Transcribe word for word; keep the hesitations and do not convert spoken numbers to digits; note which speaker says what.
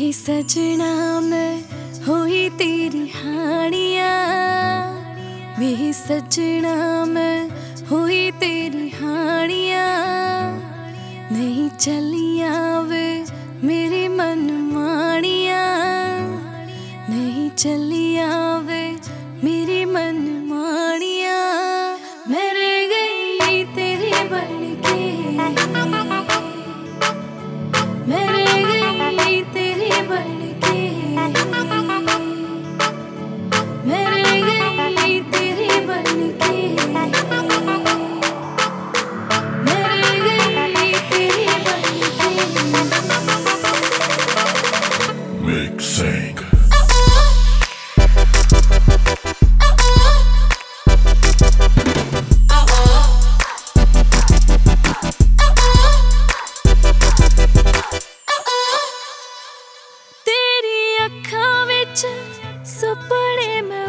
Speaker 1: वे सजना मैं हुई तेरी हानिया, वे सजना मैं हुई तेरी हानिया। नहीं चलिया वे मेरे मन मानिया, नहीं चलिया वे मेरे मन मानिया। मैं रह गई तेरी बनके, मैं रह गई तेरी बनके, मैं रह गई तेरी बनके, मैं रह गई तेरी बनके।
Speaker 2: Mixing.
Speaker 1: तेरी अखां विच सुपने मैं